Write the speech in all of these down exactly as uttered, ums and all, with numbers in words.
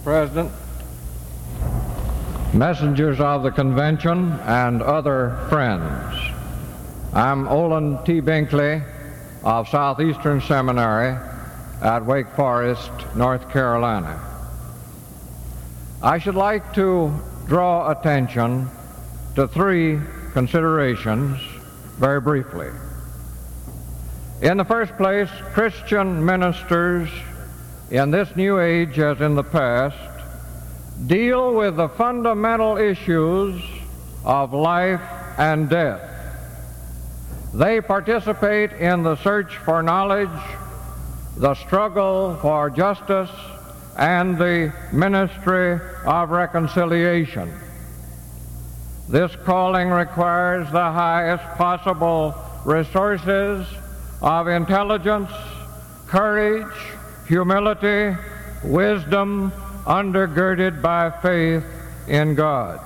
President, messengers of the convention, and other friends. I'm Olin T. Binkley of Southeastern Seminary at Wake Forest, North Carolina. I should like to draw attention to three considerations very briefly. In the first place, Christian ministers in this new age, as in the past, deal with the fundamental issues of life and death. They participate in the search for knowledge, the struggle for justice, and the ministry of reconciliation. This calling requires the highest possible resources of intelligence, courage, humility, wisdom, undergirded by faith in God.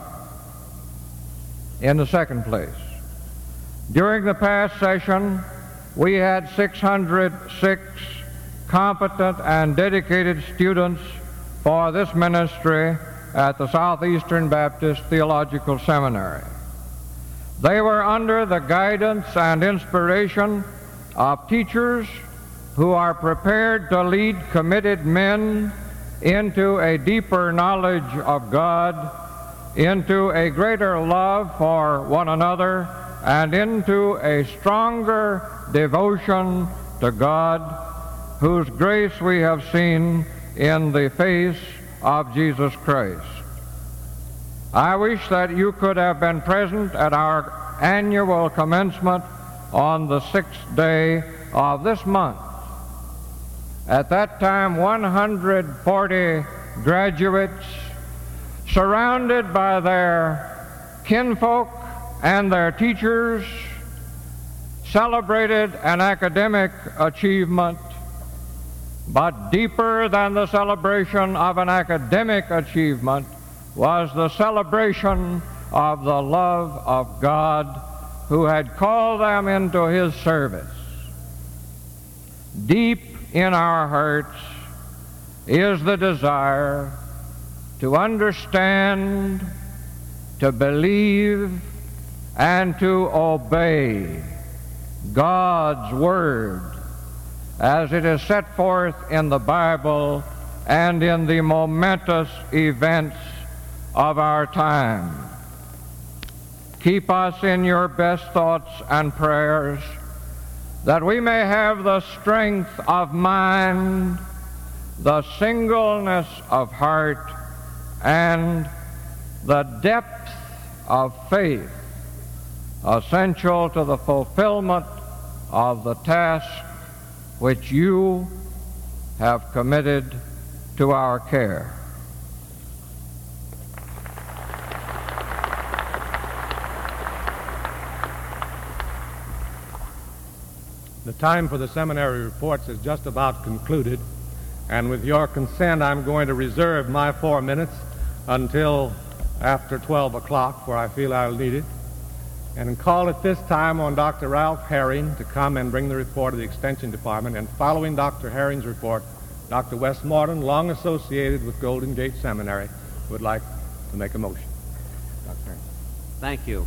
In the second place, during the past session, we had six hundred six competent and dedicated students for this ministry at the Southeastern Baptist Theological Seminary. They were under the guidance and inspiration of teachers who are prepared to lead committed men into a deeper knowledge of God, into a greater love for one another, and into a stronger devotion to God, whose grace we have seen in the face of Jesus Christ. I wish that you could have been present at our annual commencement on the sixth day of this month. At that time, one hundred forty graduates, surrounded by their kinfolk and their teachers, celebrated an academic achievement, but deeper than the celebration of an academic achievement was the celebration of the love of God who had called them into His service. Deep in our hearts is the desire to understand, to believe, and to obey God's Word as it is set forth in the Bible and in the momentous events of our time. Keep us in your best thoughts and prayers, that we may have the strength of mind, the singleness of heart, and the depth of faith essential to the fulfillment of the task which you have committed to our care. The time for the seminary reports is just about concluded, and with your consent, I'm going to reserve my four minutes until after twelve o'clock, where I feel I'll need it, and call at this time on Doctor Ralph Herring to come and bring the report of the Extension Department. And following Doctor Herring's report, Doctor Wes Morton, long associated with Golden Gate Seminary, would like to make a motion. Doctor Herring. Thank you.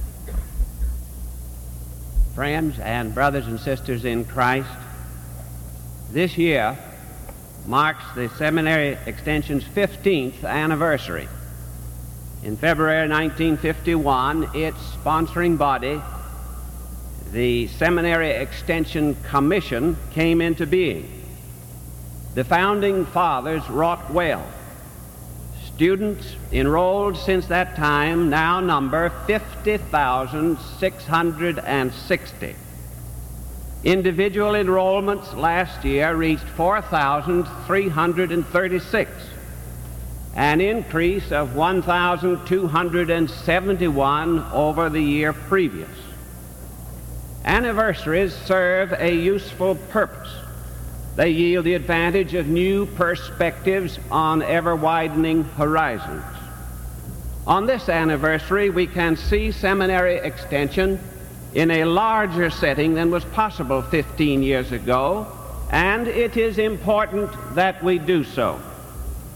Friends and brothers and sisters in Christ, this year marks the Seminary Extension's fifteenth anniversary. In February nineteen fifty-one, its sponsoring body, the Seminary Extension Commission, came into being. The founding fathers wrought well. Students enrolled since that time now number fifty thousand six hundred sixty. Individual enrollments last year reached four thousand three hundred thirty-six, an increase of one thousand two hundred seventy-one over the year previous. Anniversaries serve a useful purpose. They yield the advantage of new perspectives on ever-widening horizons. On this anniversary, we can see seminary extension in a larger setting than was possible fifteen years ago, and it is important that we do so.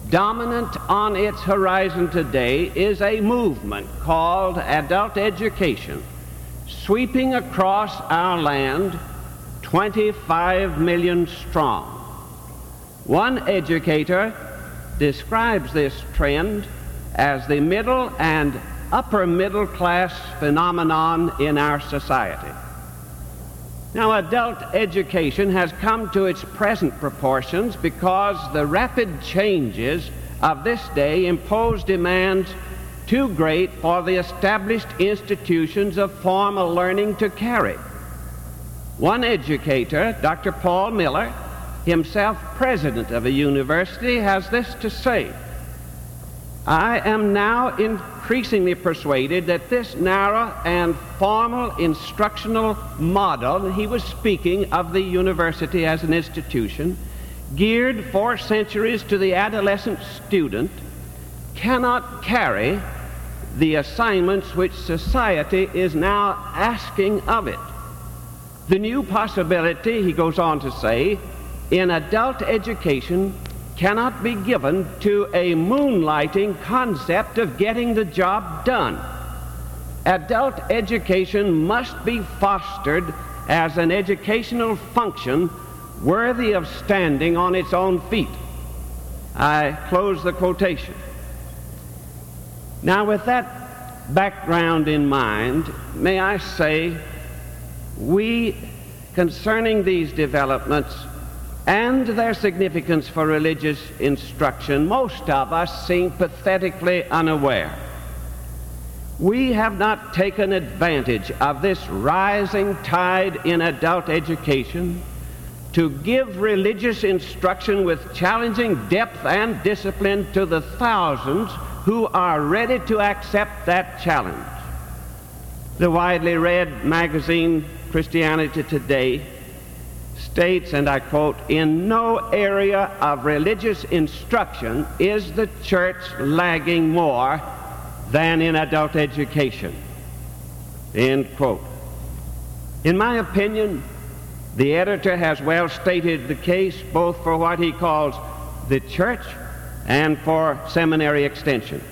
Dominant on its horizon today is a movement called adult education, sweeping across our land twenty-five million strong. One educator describes this trend as the middle and upper middle class phenomenon in our society. Now, adult education has come to its present proportions because the rapid changes of this day impose demands too great for the established institutions of formal learning to carry. One educator, Doctor Paul Miller, himself president of a university, has this to say: I am now increasingly persuaded that this narrow and formal instructional model, and he was speaking of the university as an institution, geared for centuries to the adolescent student, cannot carry the assignments which society is now asking of it. The new possibility, he goes on to say, in adult education cannot be given to a moonlighting concept of getting the job done. Adult education must be fostered as an educational function worthy of standing on its own feet. I close the quotation. Now, with that background in mind, may I say, we, concerning these developments and their significance for religious instruction, most of us seem pathetically unaware. We have not taken advantage of this rising tide in adult education to give religious instruction with challenging depth and discipline to the thousands who are ready to accept that challenge. The widely read magazine Christianity Today states, and I quote, "In no area of religious instruction is the church lagging more than in adult education." End quote. In my opinion, the editor has well stated the case both for what he calls the church and for seminary extension.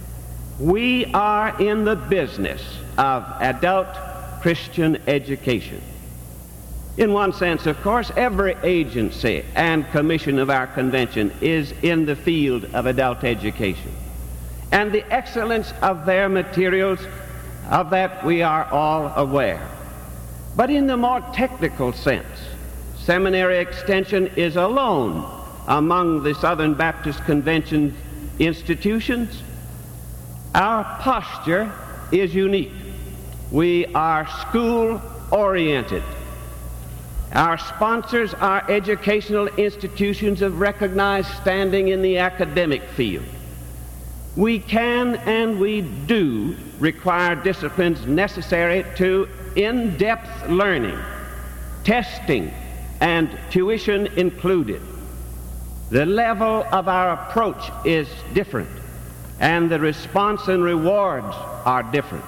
We are in the business of adult Christian education. In one sense, of course, every agency and commission of our convention is in the field of adult education. And the excellence of their materials, of that we are all aware. But in the more technical sense, seminary extension is alone among the Southern Baptist Convention institutions. Our posture is unique. We are school-oriented. Our sponsors are educational institutions of recognized standing in the academic field. We can and we do require disciplines necessary to in-depth learning, testing, and tuition included. The level of our approach is different, and the response and rewards are different.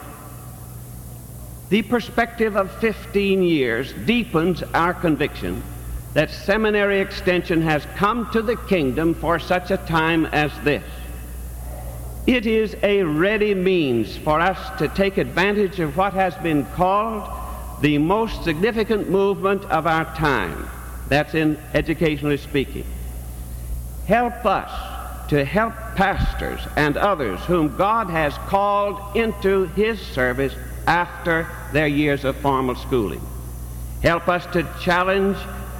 The perspective of fifteen years deepens our conviction that seminary extension has come to the kingdom for such a time as this. It is a ready means for us to take advantage of what has been called the most significant movement of our time. That's in educationally speaking. Help us to help pastors and others whom God has called into His service after their years of formal schooling. Help us to challenge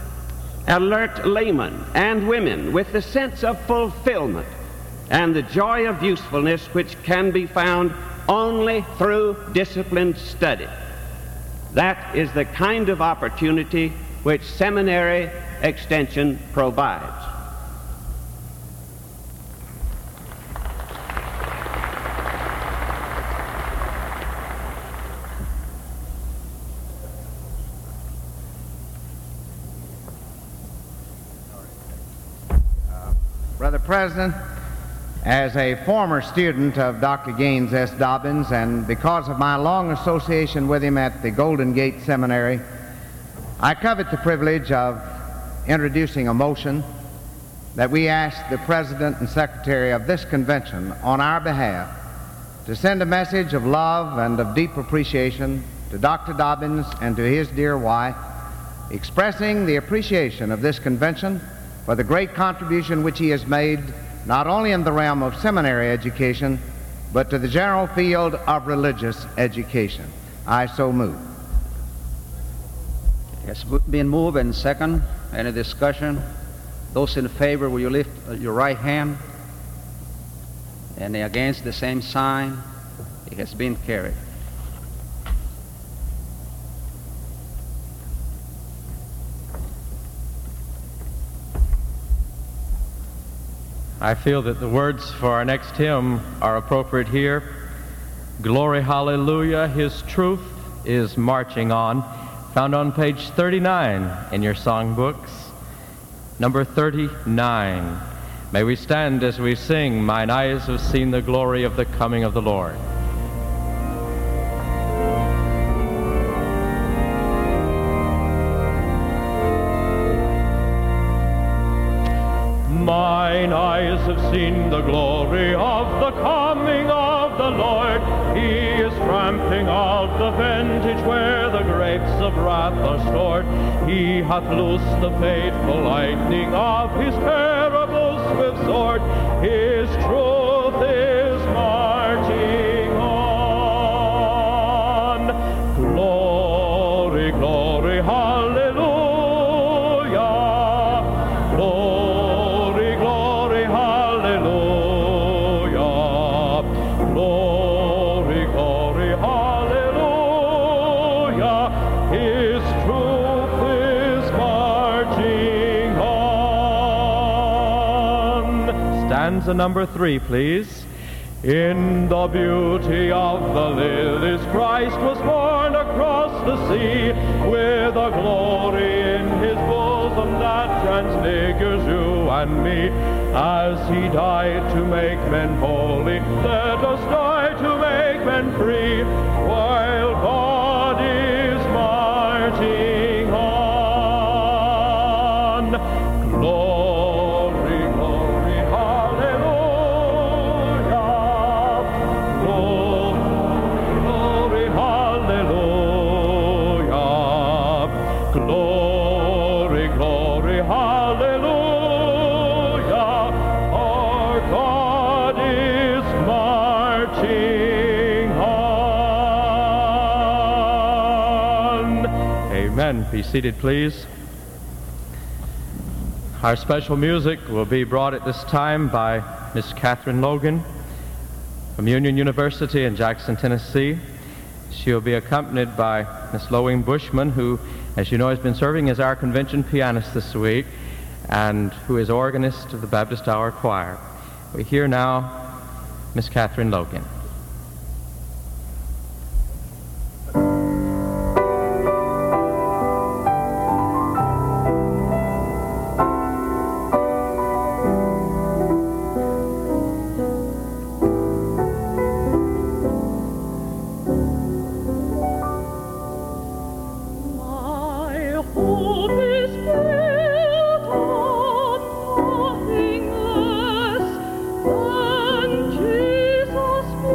alert laymen and women with the sense of fulfillment and the joy of usefulness which can be found only through disciplined study. That is the kind of opportunity which seminary extension provides. Brother President, as a former student of Doctor Gaines S. Dobbins, and because of my long association with him at the Golden Gate Seminary, I covet the privilege of introducing a motion that we ask the President and Secretary of this convention on our behalf to send a message of love and of deep appreciation to Doctor Dobbins and to his dear wife, expressing the appreciation of this convention for the great contribution which he has made not only in the realm of seminary education, but to the general field of religious education. I so move. It's been moved and second. Any discussion? Those in favor, will you lift your right hand? Any against, the same sign? It has been carried. I feel that the words for our next hymn are appropriate here. Glory, hallelujah, his truth is marching on, found on page thirty-nine in your songbooks. Number thirty-nine. May we stand as we sing, Mine eyes have seen the glory of the coming of the Lord. Mine eyes have seen the glory of the coming of the Lord. He is trampling out the vintage where the grapes of wrath are stored. He hath loosed the fateful lightning of his terrible swift sword. His truth is marching on. Glory, glory, hallelujah. Glory, glory, hallelujah. Glory, glory, hallelujah. His truth is marching on. Stanza number three, please. In the beauty of the lilies, Christ was born across the sea, with a glory in his bosom that transfigures you and me. As he died to make men holy, let us die to make men free, while God is marching on. Glory, glory, hallelujah. Glory, glory, hallelujah. Glory, glory, hallelujah. Our God is marching on. Amen. Be seated, please. Our special music will be brought at this time by Miss Catherine Logan from Union University in Jackson, Tennessee. She will be accompanied by Miss Loing Bushman, who, as you know, has been serving as our convention pianist this week and who is organist of the Baptist Hour Choir. We hear now Miss Catherine Logan. My hope is built on nothing less than Jesus'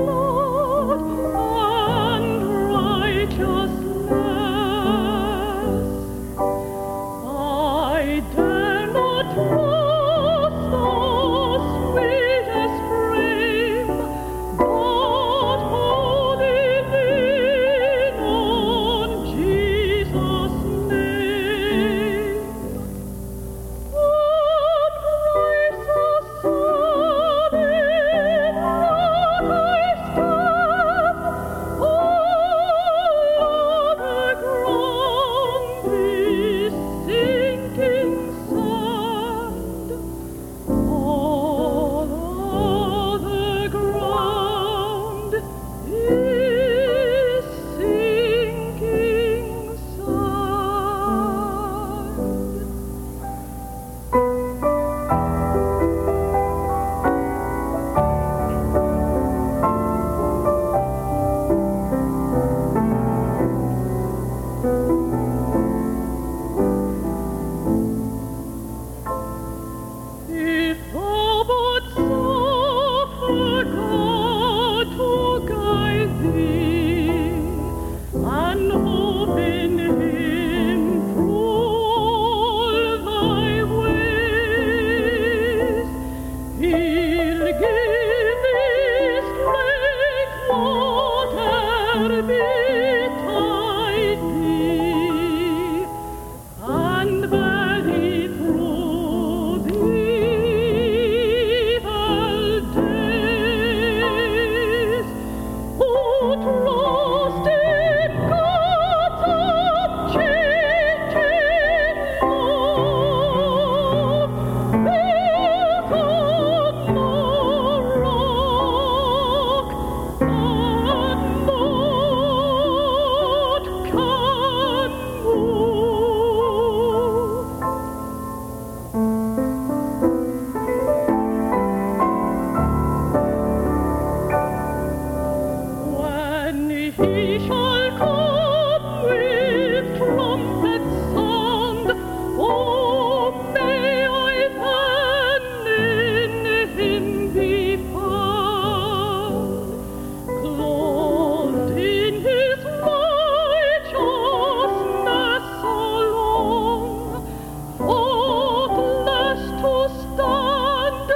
He shall come with trumpet sound. Oh, may I then in him be found, clothed in his righteousness alone, faultless to stand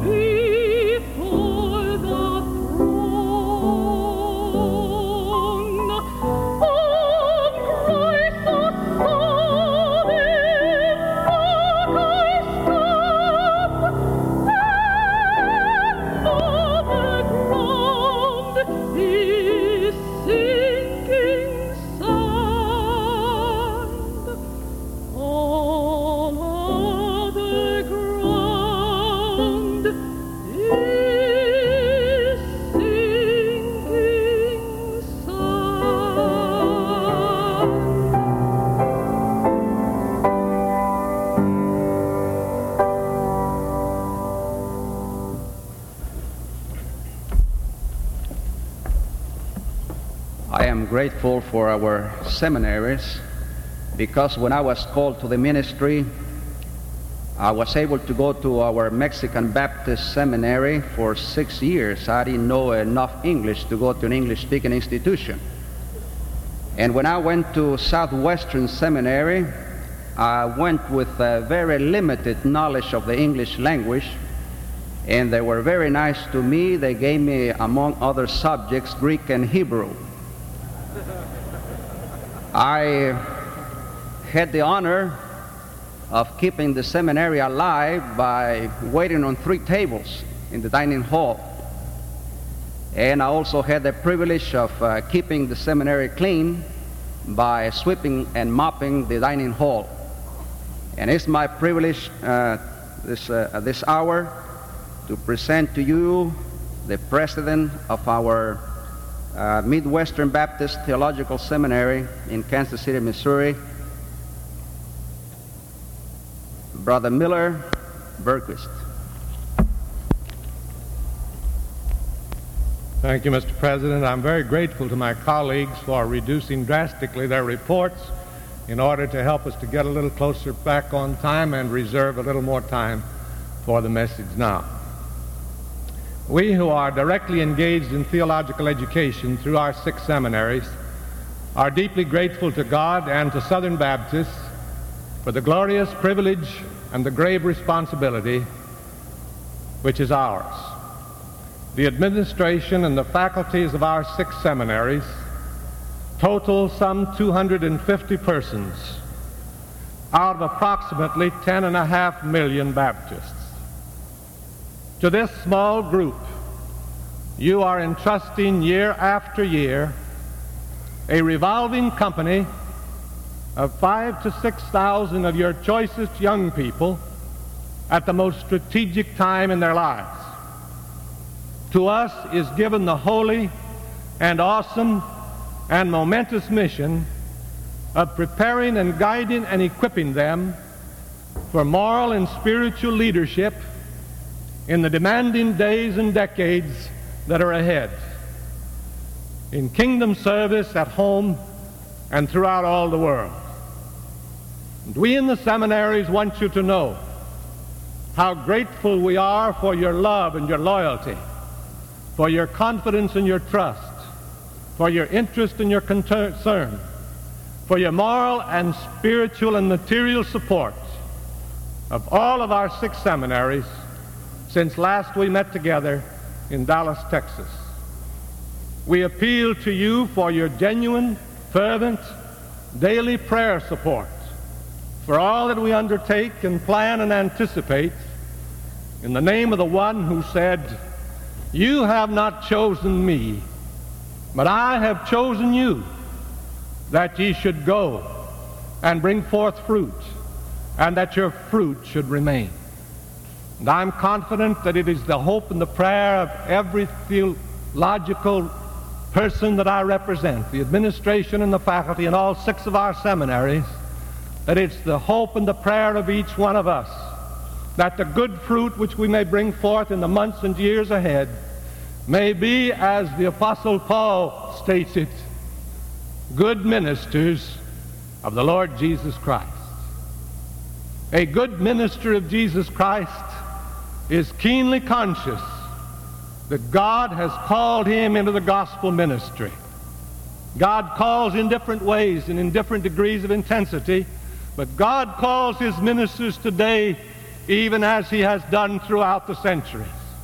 before the throne. On Christ the solid rock I stand, and other ground is sinking sand. All other ground is sinking sand. I am grateful for our seminaries because when I was called to the ministry, I was able to go to our Mexican Baptist seminary for six years. I didn't know enough English to go to an English-speaking institution. And when I went to Southwestern Seminary, I went with a very limited knowledge of the English language, and they were very nice to me. They gave me, among other subjects, Greek and Hebrew. I had the honor of keeping the seminary alive by waiting on three tables in the dining hall. And I also had the privilege of uh, keeping the seminary clean by sweeping and mopping the dining hall. And it's my privilege uh, this, uh, at this hour to present to you the president of our uh, Midwestern Baptist Theological Seminary in Kansas City, Missouri, Brother Miller Bergquist. Thank you, Mister President. I'm very grateful to my colleagues for reducing drastically their reports in order to help us to get a little closer back on time and reserve a little more time for the message now. We who are directly engaged in theological education through our six seminaries are deeply grateful to God and to Southern Baptists for the glorious privilege and the grave responsibility which is ours. The administration and the faculties of our six seminaries total some two hundred fifty persons out of approximately ten and a half million Baptists. To this small group, you are entrusting year after year a revolving company of five to six thousand of your choicest young people at the most strategic time in their lives. To us is given the holy and awesome and momentous mission of preparing and guiding and equipping them for moral and spiritual leadership in the demanding days and decades that are ahead, in kingdom service at home and throughout all the world. And we in the seminaries want you to know how grateful we are for your love and your loyalty, for your confidence and your trust, for your interest and your concern, for your moral and spiritual and material support of all of our six seminaries since last we met together in Dallas, Texas. We appeal to you for your genuine, fervent, daily prayer support for all that we undertake and plan and anticipate in the name of the one who said, "You have not chosen me, but I have chosen you, that ye should go and bring forth fruit, and that your fruit should remain." And I'm confident that it is the hope and the prayer of every theological person that I represent, the administration and the faculty and all six of our seminaries, that it's the hope and the prayer of each one of us that the good fruit which we may bring forth in the months and years ahead may be, as the Apostle Paul states it, good ministers of the Lord Jesus Christ. A good minister of Jesus Christ is keenly conscious that God has called him into the gospel ministry. God calls in different ways and in different degrees of intensity, but God calls his ministers today even as he has done throughout the centuries.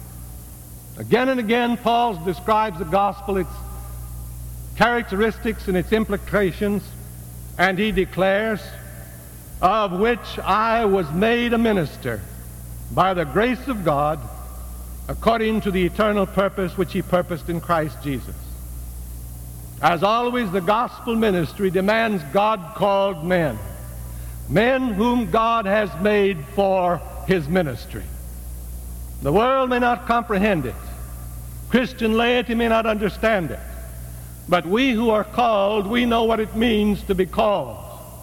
Again and again, Paul describes the gospel, its characteristics and its implications, and he declares, "Of which I was made a minister by the grace of God, according to the eternal purpose which he purposed in Christ Jesus." As always, the gospel ministry demands God-called men, men whom God has made for his ministry. The world may not comprehend it. Christian laity may not understand it. But we who are called, we know what it means to be called.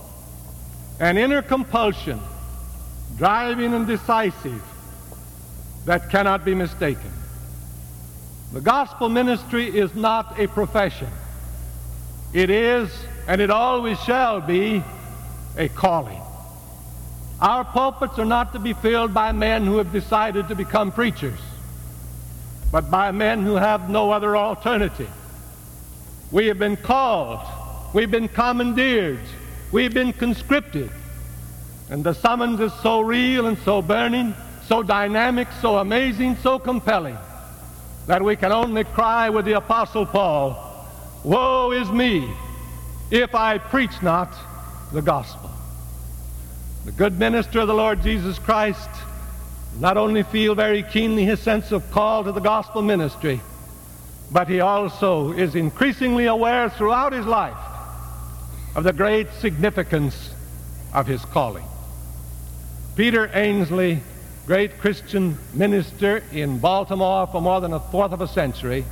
An inner compulsion, driving and decisive, that cannot be mistaken. The gospel ministry is not a profession. It is, and it always shall be, a calling. Our pulpits are not to be filled by men who have decided to become preachers, but by men who have no other alternative. We have been called, we've been commandeered, we've been conscripted, and the summons is so real and so burning, so dynamic, so amazing, so compelling, that we can only cry with the Apostle Paul, "Woe is me, if I preach not the gospel." The good minister of the Lord Jesus Christ not only feel very keenly his sense of call to the gospel ministry, but he also is increasingly aware throughout his life of the great significance of his calling. Peter Ainsley, great Christian minister in Baltimore for more than a fourth of a century,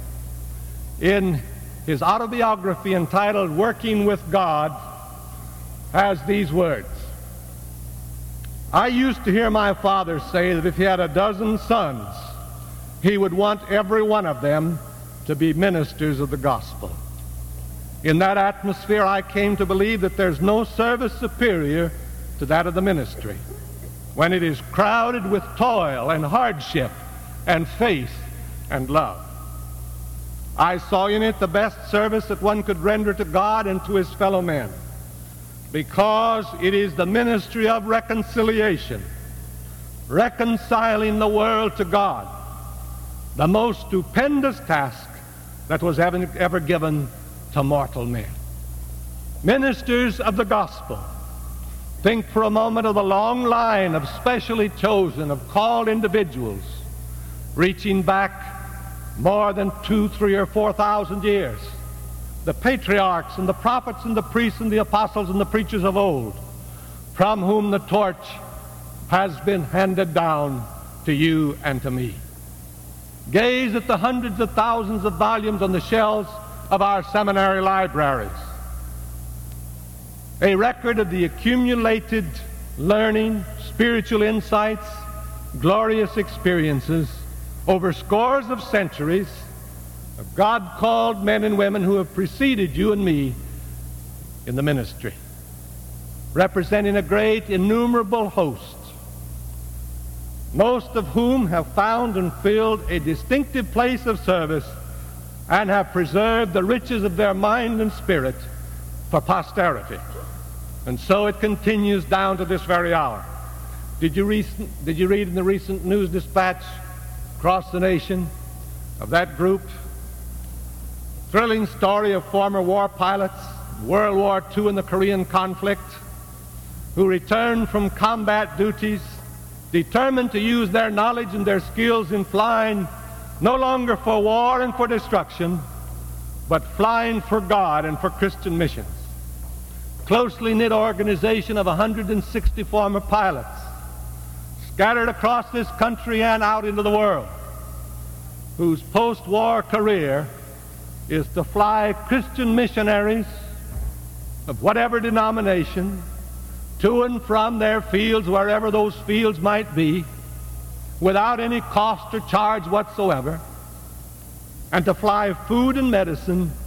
in his autobiography entitled "Working with God," has these words: "I used to hear my father say that if he had a dozen sons, he would want every one of them to be ministers of the gospel. In that atmosphere, I came to believe that there's no service superior to that of the ministry, when it is crowded with toil and hardship and faith and love. I saw in it the best service that one could render to God and to his fellow men, because it is the ministry of reconciliation, reconciling the world to God, the most stupendous task that was ever, ever given to mortal men. Ministers of the gospel, think for a moment of the long line of specially chosen, of called individuals, reaching back more than two, three, or four thousand years. The patriarchs and the prophets and the priests and the apostles and the preachers of old, from whom the torch has been handed down to you and to me. Gaze at the hundreds of thousands of volumes on the shelves of our seminary libraries, a record of the accumulated learning, spiritual insights, glorious experiences over scores of centuries of God-called men and women who have preceded you and me in the ministry, representing a great, innumerable host, most of whom have found and filled a distinctive place of service and have preserved the riches of their mind and spirit for posterity. And so it continues down to this very hour. Did you, recent, did you read in the recent news dispatch across the nation of that group? Thrilling story of former war pilots, World War Two and the Korean conflict, who returned from combat duties determined to use their knowledge and their skills in flying no longer for war and for destruction, but flying for God and for Christian missions. Closely knit organization of one hundred sixty former pilots scattered across this country and out into the world, whose post-war career is to fly Christian missionaries of whatever denomination to and from their fields, wherever those fields might be, without any cost or charge whatsoever, and to fly food and medicine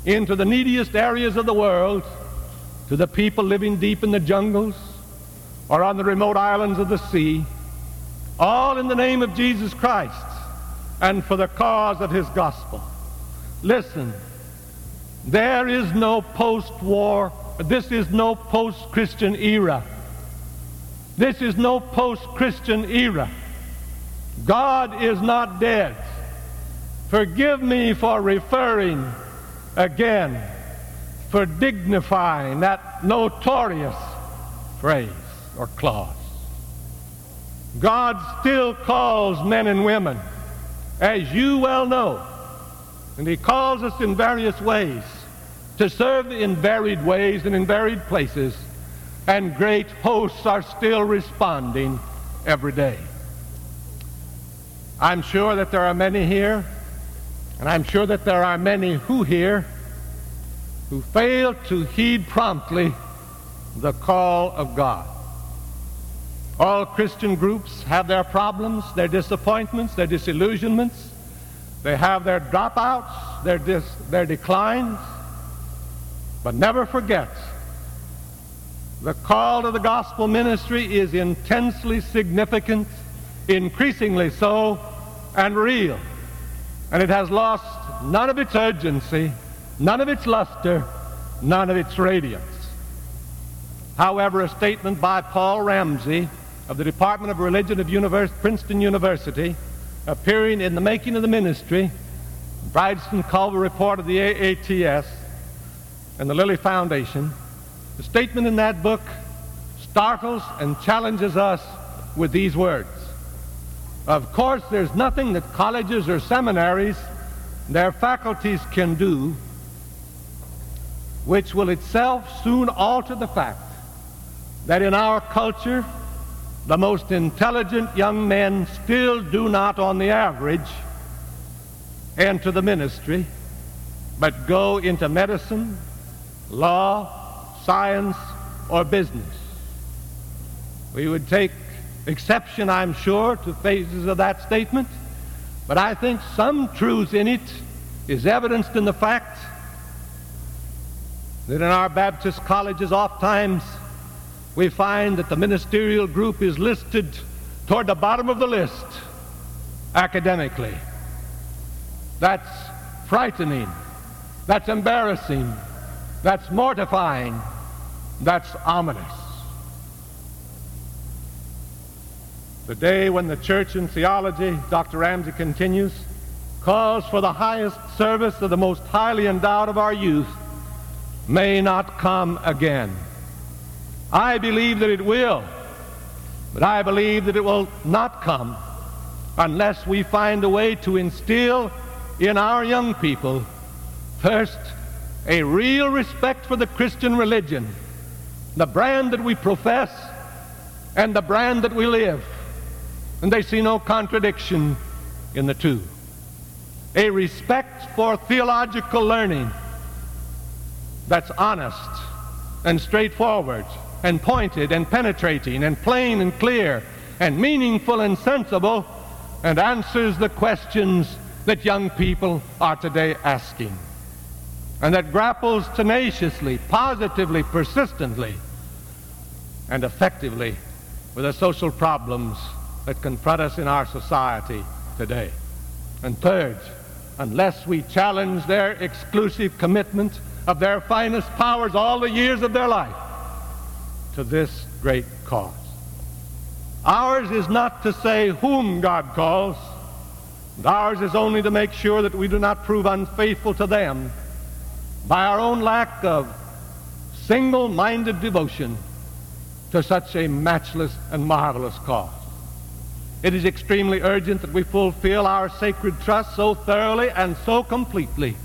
into the neediest areas of the world, to the people living deep in the jungles or on the remote islands of the sea, all in the name of Jesus Christ and for the cause of his gospel. Listen, there is no post-war, this is no post-Christian era. This is no post-Christian era. God is not dead. Forgive me for referring again, for dignifying that notorious phrase or clause. God still calls men and women, as you well know, and he calls us in various ways to serve in varied ways and in varied places, and great hosts are still responding every day. I'm sure that there are many here, and I'm sure that there are many who hear, who fail to heed promptly the call of God. All Christian groups have their problems, their disappointments, their disillusionments. They have their dropouts, their, dis their declines. But never forget, the call to the gospel ministry is intensely significant, increasingly so, and real. And it has lost none of its urgency, none of its luster, none of its radiance. However, a statement by Paul Ramsey of the Department of Religion of Univers Princeton University, appearing in The Making of the Ministry, Brideston Culver Report of the A A T S, and the Lilly Foundation, the statement in that book startles and challenges us with these words. Of course, there's nothing that colleges or seminaries, their faculties can do, which will itself soon alter the fact that in our culture, the most intelligent young men still do not, on the average, enter the ministry, but go into medicine, law, science, or business. We would take exception, I'm sure, to phases of that statement, but I think some truth in it is evidenced in the fact that in our Baptist colleges oftentimes we find that the ministerial group is listed toward the bottom of the list academically. That's frightening. That's embarrassing. That's mortifying. That's ominous. The day when the church in theology, Doctor Ramsey continues, calls for the highest service of the most highly endowed of our youth may not come again. I believe that it will, but I believe that it will not come unless we find a way to instill in our young people, first, a real respect for the Christian religion, the brand that we profess and the brand that we live, and they see no contradiction in the two. A respect for theological learning that's honest and straightforward and pointed and penetrating and plain and clear and meaningful and sensible, and answers the questions that young people are today asking, and that grapples tenaciously, positively, persistently, and effectively with the social problems that confront us in our society today. And third, unless we challenge their exclusive commitment of their finest powers all the years of their life to this great cause. Ours is not to say whom God calls, and ours is only to make sure that we do not prove unfaithful to them by our own lack of single-minded devotion to such a matchless and marvelous cause. It is extremely urgent that we fulfill our sacred trust so thoroughly and so completely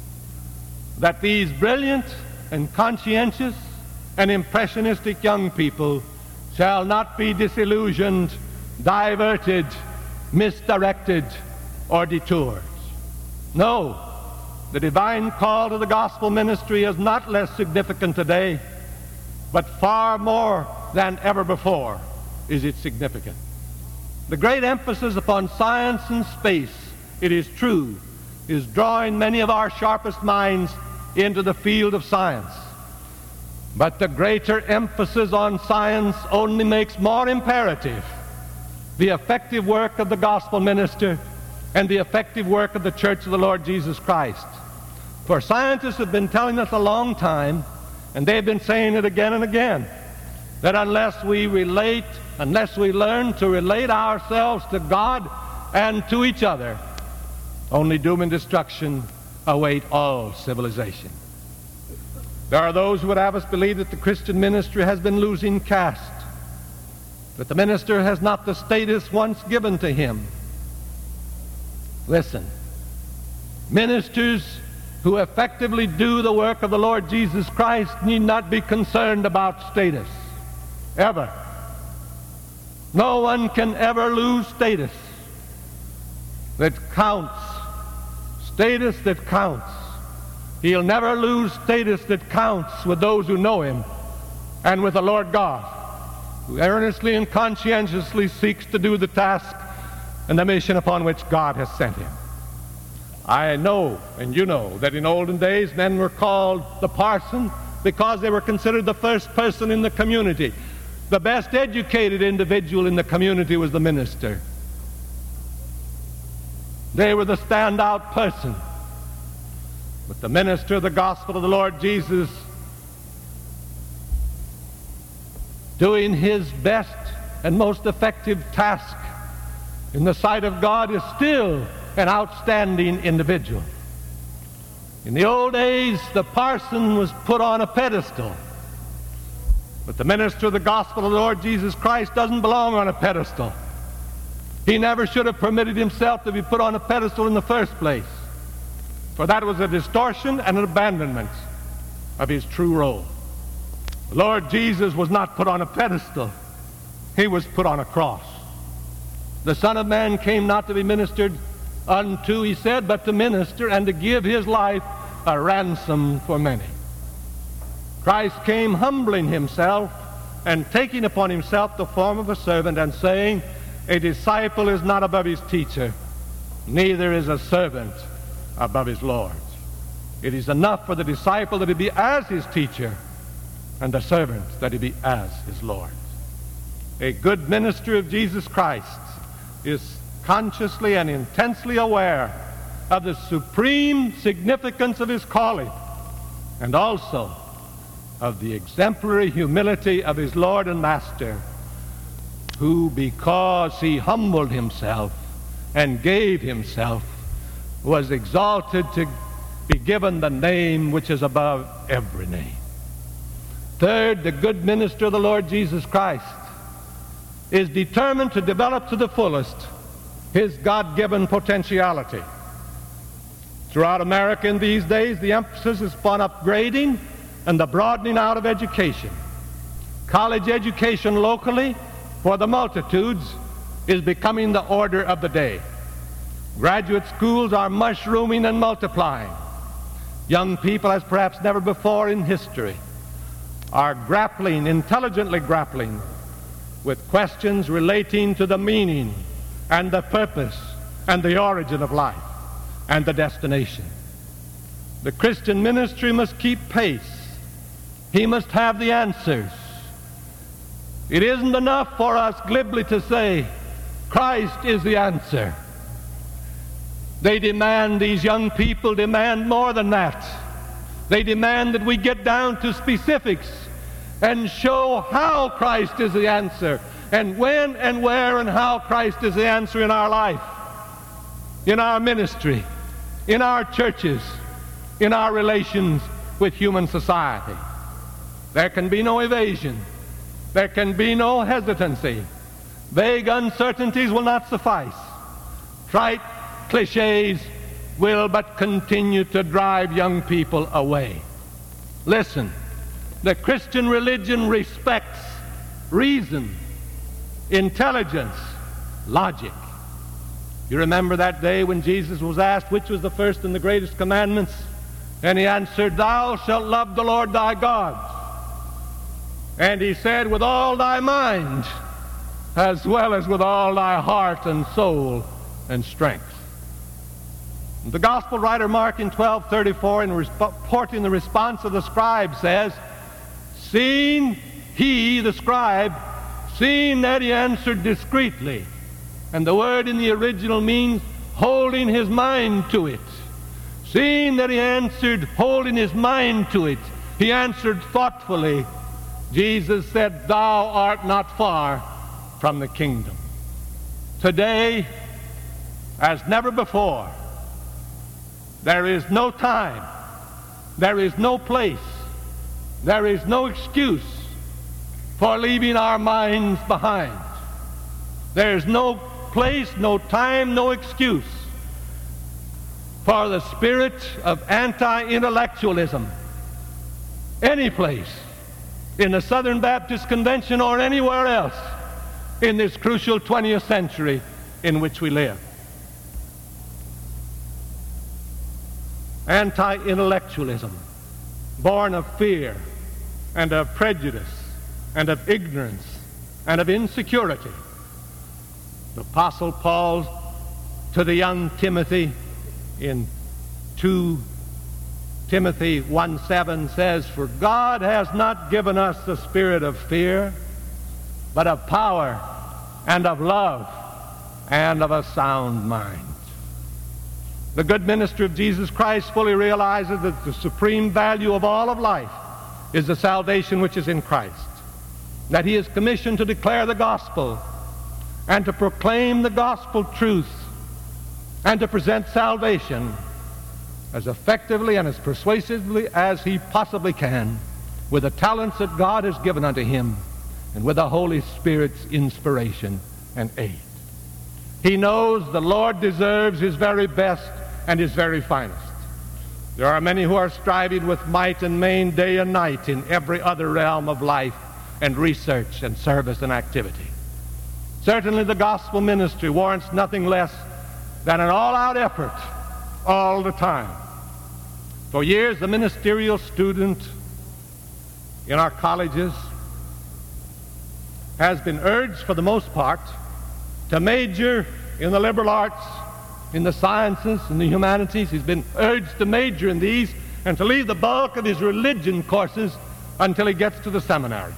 that these brilliant and conscientious and impressionistic young people shall not be disillusioned, diverted, misdirected, or detoured. No, the divine call to the gospel ministry is not less significant today, but far more than ever before is it significant. The great emphasis upon science and space, it is true, is drawing many of our sharpest minds into the field of science. But the greater emphasis on science only makes more imperative the effective work of the gospel minister and the effective work of the Church of the Lord Jesus Christ. For scientists have been telling us a long time, and they've been saying it again and again, that unless we relate, unless we learn to relate ourselves to God and to each other, only doom and destruction await all civilization. There are those who would have us believe that the Christian ministry has been losing caste, that the minister has not the status once given to him. Listen, ministers who effectively do the work of the Lord Jesus Christ need not be concerned about status, ever. No one can ever lose status that counts, status that counts. He'll never lose status that counts with those who know him and with the Lord God, who earnestly and conscientiously seeks to do the task and the mission upon which God has sent him. I know, and you know, that in olden days men were called the parson because they were considered the first person in the community. The best educated individual in the community was the minister. They were the standout person. But the minister of the gospel of the Lord Jesus, doing his best and most effective task in the sight of God, is still an outstanding individual. In the old days, the parson was put on a pedestal. But the minister of the gospel of the Lord Jesus Christ doesn't belong on a pedestal. He never should have permitted himself to be put on a pedestal in the first place, for that was a distortion and an abandonment of his true role. The Lord Jesus was not put on a pedestal. He was put on a cross. The Son of Man came not to be ministered unto, he said, but to minister and to give his life a ransom for many. Christ came humbling himself and taking upon himself the form of a servant and saying, a disciple is not above his teacher, neither is a servant above his Lord. It is enough for the disciple that he be as his teacher, and the servant that he be as his Lord. A good minister of Jesus Christ is consciously and intensely aware of the supreme significance of his calling, and also of the exemplary humility of his Lord and Master, who, because he humbled himself and gave himself, was exalted to be given the name which is above every name. Third, the good minister of the Lord Jesus Christ is determined to develop to the fullest his God-given potentiality. Throughout America in these days, the emphasis is upon upgrading and the broadening out of education. College education locally for the multitudes is becoming the order of the day. Graduate schools are mushrooming and multiplying. Young people, as perhaps never before in history, are grappling, intelligently grappling, with questions relating to the meaning and the purpose and the origin of life and the destination. The Christian ministry must keep pace. He must have the answers. It isn't enough for us glibly to say, Christ is the answer. They demand, these young people demand more than that. They demand that we get down to specifics and show how Christ is the answer, and when and where and how Christ is the answer in our life, in our ministry, in our churches, in our relations with human society. There can be no evasion. There can be no hesitancy. Vague uncertainties will not suffice. Trite cliches will but continue to drive young people away. Listen, the Christian religion respects reason, intelligence, logic. You remember that day when Jesus was asked which was the first and the greatest commandments? And he answered, thou shalt love the Lord thy God. And he said, with all thy mind, as well as with all thy heart and soul and strength. The gospel writer Mark in twelve thirty-four, in reporting the response of the scribe, says, seeing he, the scribe, seeing that he answered discreetly. And the word in the original means holding his mind to it. Seeing that he answered, holding his mind to it, he answered thoughtfully. Jesus said, thou art not far from the kingdom. Today, as never before, there is no time, there is no place, there is no excuse for leaving our minds behind. There is no place, no time, no excuse for the spirit of anti-intellectualism any place in the Southern Baptist Convention or anywhere else in this crucial twentieth century in which we live. Anti-intellectualism, born of fear and of prejudice and of ignorance and of insecurity. The Apostle Paul to the young Timothy in two Timothy one seven says, for God has not given us the spirit of fear, but of power and of love and of a sound mind. The good minister of Jesus Christ fully realizes that the supreme value of all of life is the salvation which is in Christ, that he is commissioned to declare the gospel and to proclaim the gospel truth and to present salvation as effectively and as persuasively as he possibly can with the talents that God has given unto him and with the Holy Spirit's inspiration and aid. He knows the Lord deserves his very best and his very finest. There are many who are striving with might and main day and night in every other realm of life and research and service and activity. Certainly the gospel ministry warrants nothing less than an all-out effort all the time. For years, the ministerial student in our colleges has been urged, for the most part, to major in the liberal arts, in the sciences, in the humanities. He's been urged to major in these and to leave the bulk of his religion courses until he gets to the seminary.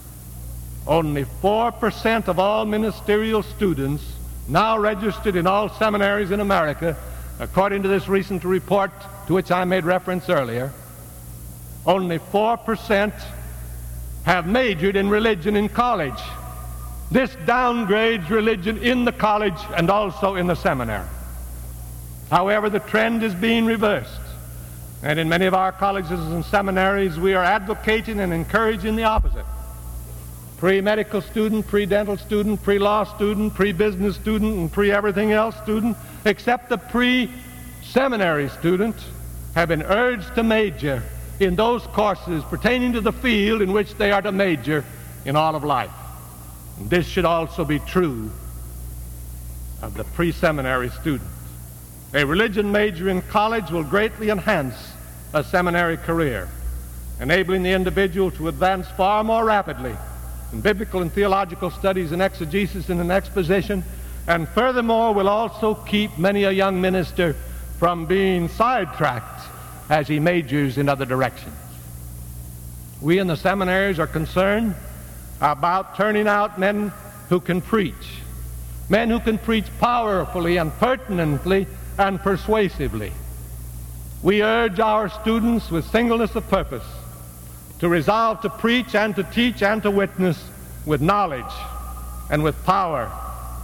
Only four percent of all ministerial students now registered in all seminaries in America, according to this recent report to which I made reference earlier, only four percent have majored in religion in college. This downgrades religion in the college and also in the seminary. However, the trend is being reversed, and in many of our colleges and seminaries we are advocating and encouraging the opposite. Pre-medical student, pre-dental student, pre-law student, pre-business student, and pre-everything else student, except the pre-seminary student, have been urged to major in those courses pertaining to the field in which they are to major in all of life. And this should also be true of the pre-seminary student. A religion major in college will greatly enhance a seminary career, enabling the individual to advance far more rapidly in biblical and theological studies and exegesis and in exposition, and furthermore will also keep many a young minister from being sidetracked as he majors in other directions. We in the seminaries are concerned about turning out men who can preach, men who can preach powerfully and pertinently and persuasively. We urge our students with singleness of purpose to resolve to preach and to teach and to witness with knowledge and with power,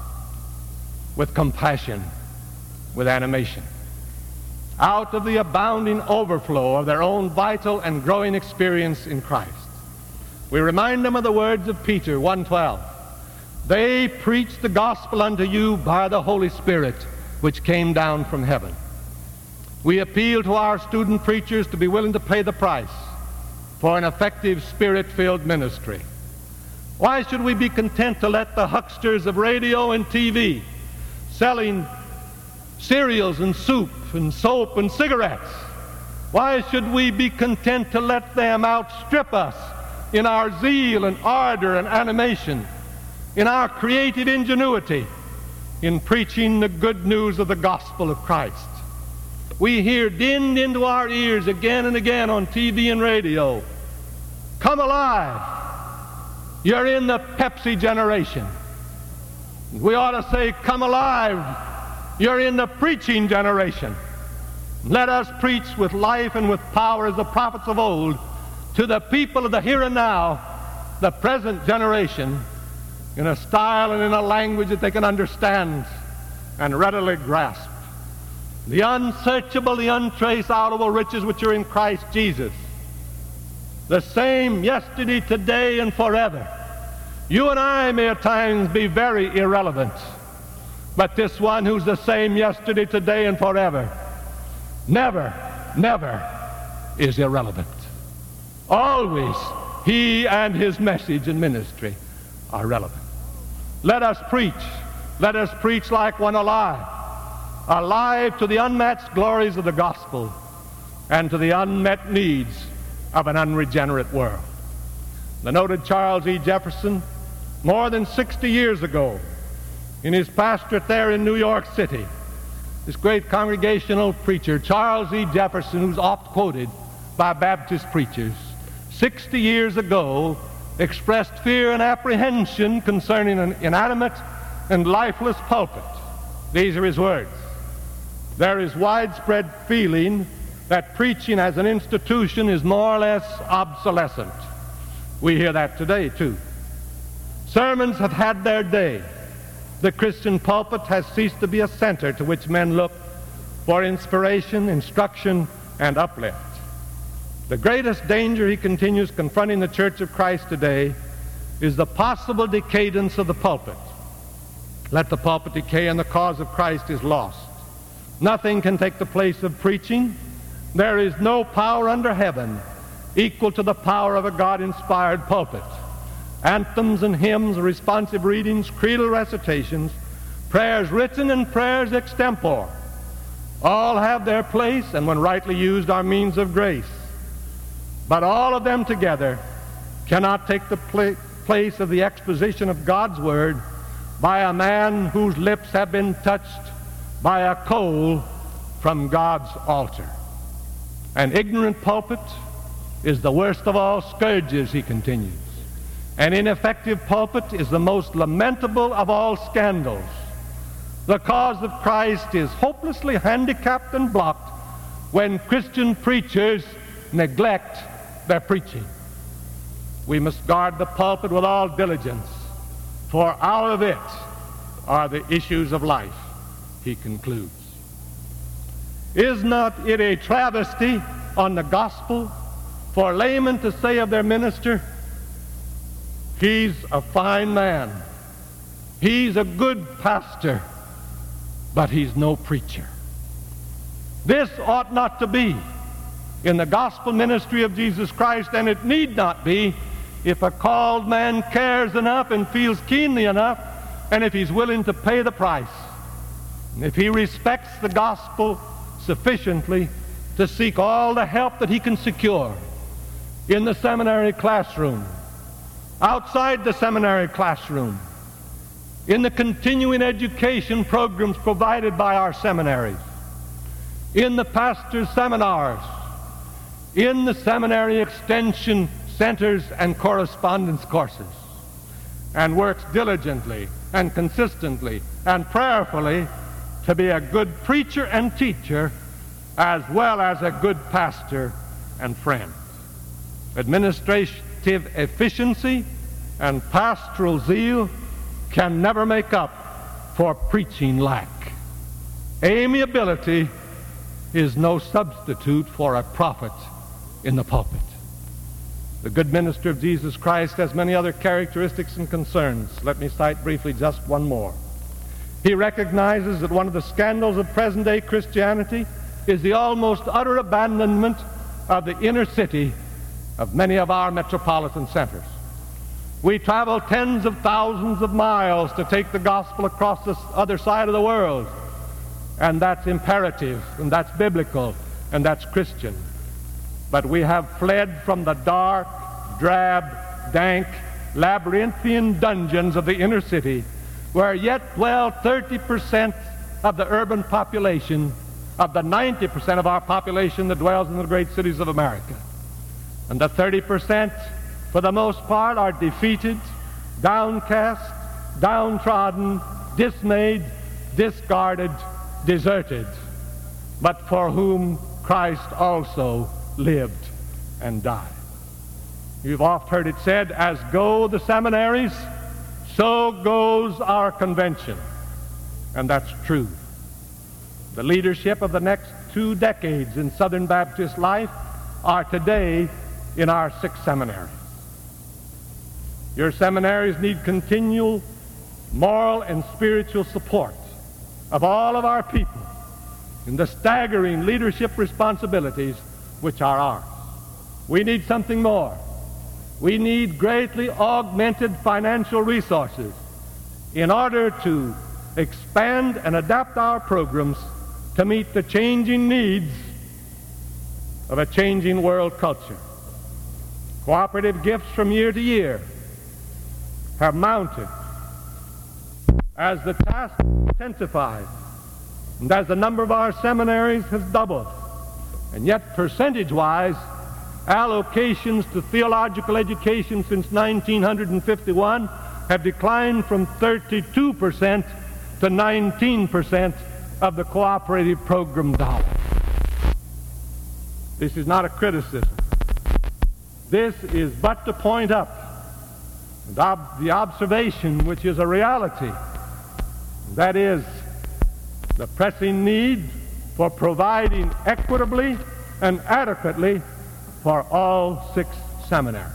with compassion, with animation, out of the abounding overflow of their own vital and growing experience in Christ. We remind them of the words of Peter one twelve. They preach the gospel unto you by the Holy Spirit, which came down from heaven. We appeal to our student preachers to be willing to pay the price for an effective spirit-filled ministry. Why should we be content to let the hucksters of radio and T V selling cereals and soup and soap and cigarettes, why should we be content to let them outstrip us in our zeal and ardor and animation, in our creative ingenuity, in preaching the good news of the gospel of Christ? We hear dinned into our ears again and again on T V and radio, come alive. You're in the Pepsi generation. We ought to say, come alive. You're in the preaching generation. Let us preach with life and with power as the prophets of old to the people of the here and now, the present generation, in a style and in a language that they can understand and readily grasp. The unsearchable, the untraceable riches which are in Christ Jesus, the same yesterday, today, and forever. You and I may at times be very irrelevant, but this one who's the same yesterday, today, and forever never, never is irrelevant. Always he and his message and ministry are relevant. Let us preach. Let us preach like one alive, alive to the unmatched glories of the gospel and to the unmet needs of an unregenerate world. The noted Charles E. Jefferson, more than sixty years ago, in his pastorate there in New York City, this great congregational preacher, Charles E. Jefferson, who's oft quoted by Baptist preachers, sixty years ago expressed fear and apprehension concerning an inanimate and lifeless pulpit. These are his words. There is widespread feeling that preaching as an institution is more or less obsolescent. We hear that today, too. Sermons have had their day. The Christian pulpit has ceased to be a center to which men look for inspiration, instruction, and uplift. The greatest danger, he continues, confronting the Church of Christ today is the possible decadence of the pulpit. Let the pulpit decay and the cause of Christ is lost. Nothing can take the place of preaching. There is no power under heaven equal to the power of a God-inspired pulpit. Anthems and hymns, responsive readings, creedal recitations, prayers written and prayers extempore, all have their place and when rightly used are means of grace. But all of them together cannot take the pla- place of the exposition of God's Word by a man whose lips have been touched by a coal from God's altar. An ignorant pulpit is the worst of all scourges, he continues. An ineffective pulpit is the most lamentable of all scandals. The cause of Christ is hopelessly handicapped and blocked when Christian preachers neglect their preaching. We must guard the pulpit with all diligence, for out of it are the issues of life, he concludes. Is not it a travesty on the gospel for laymen to say of their minister, he's a fine man, he's a good pastor, but he's no preacher? This ought not to be in the gospel ministry of Jesus Christ, and it need not be if a called man cares enough and feels keenly enough, and if he's willing to pay the price, and if he respects the gospel sufficiently to seek all the help that he can secure in the seminary classroom, outside the seminary classroom, in the continuing education programs provided by our seminaries, in the pastor's seminars, in the seminary extension centers and correspondence courses, and works diligently and consistently and prayerfully to be a good preacher and teacher as well as a good pastor and friend. Administrative efficiency and pastoral zeal can never make up for preaching lack. Amiability is no substitute for a prophet in the pulpit. The good minister of Jesus Christ has many other characteristics and concerns. Let me cite briefly just one more. He recognizes that one of the scandals of present-day Christianity is the almost utter abandonment of the inner city of many of our metropolitan centers. We travel tens of thousands of miles to take the gospel across the other side of the world, and that's imperative, and that's biblical, and that's Christian. But we have fled from the dark, drab, dank, labyrinthian dungeons of the inner city, where yet dwell thirty percent of the urban population of the ninety percent of our population that dwells in the great cities of America. And the thirty percent, for the most part, are defeated, downcast, downtrodden, dismayed, discarded, deserted, but for whom Christ also lived and died. You've oft heard it said, as go the seminaries, so goes our convention. And that's true. The leadership of the next two decades in Southern Baptist life are today in our six seminaries. Your seminaries need continual moral and spiritual support of all of our people in the staggering leadership responsibilities which are ours. We need something more. We need greatly augmented financial resources in order to expand and adapt our programs to meet the changing needs of a changing world culture. Cooperative gifts from year to year have mounted as the task intensifies and as the number of our seminaries has doubled. And yet, percentage-wise, allocations to theological education since nineteen fifty-one have declined from thirty-two percent to nineteen percent of the cooperative program dollars. This is not a criticism. This is but to point up the, ob- the observation which is a reality. That is the pressing need for providing equitably and adequately for all six seminaries.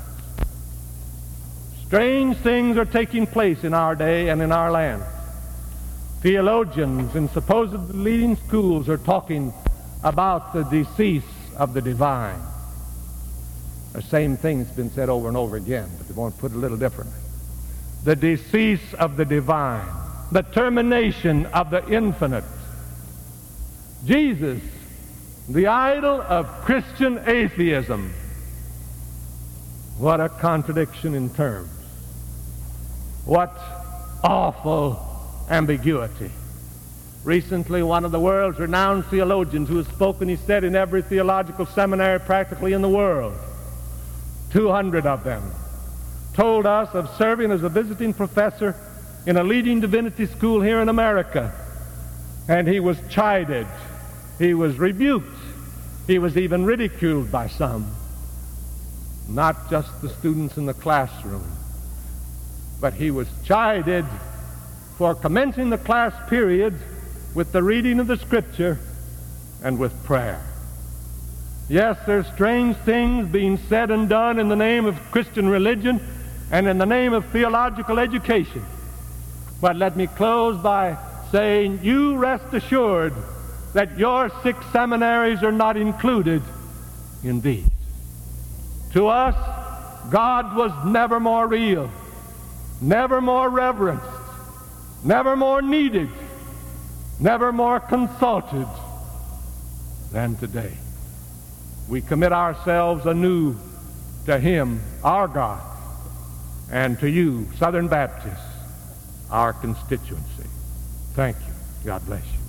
Strange things are taking place in our day and in our land. Theologians in supposedly leading schools are talking about the decease of the divine. The same thing's been said over and over again, but they won't put it a little differently. The decease of the divine, the termination of the infinite. Jesus, the idol of Christian atheism. What a contradiction in terms. What awful ambiguity. Recently, one of the world's renowned theologians who has spoken, he said, in every theological seminary practically in the world, two hundred of them, told us of serving as a visiting professor in a leading divinity school here in America. And he was chided, he was rebuked, he was even ridiculed by some. Not just the students in the classroom, but he was chided for commencing the class period with the reading of the Scripture and with prayer. Yes, there's strange things being said and done in the name of Christian religion and in the name of theological education. But let me close by saying, you rest assured that your six seminaries are not included in these. To us, God was never more real, never more reverenced, never more needed, never more consulted than today. We commit ourselves anew to Him, our God, and to you, Southern Baptists, our constituency. Thank you. God bless you.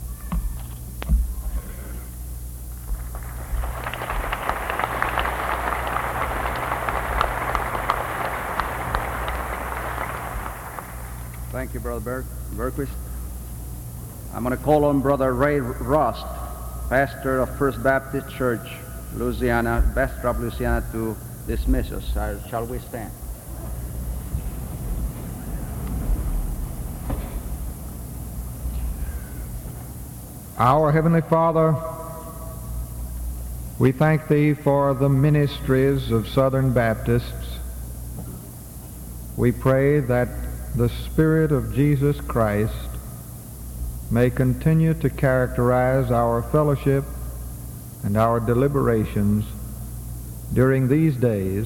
Thank you, Brother Ber- Berquist. I'm going to call on Brother Ray Rust, pastor of First Baptist Church, Louisiana, Bastrop, Louisiana, to dismiss us. Uh, shall we stand? Our Heavenly Father, we thank Thee for the ministries of Southern Baptists. We pray that the Spirit of Jesus Christ may continue to characterize our fellowship and our deliberations during these days.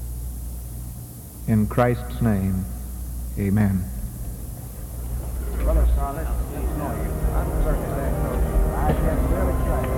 In Christ's name, amen. Brother Silas, I know you. I'm certainly I just really tried.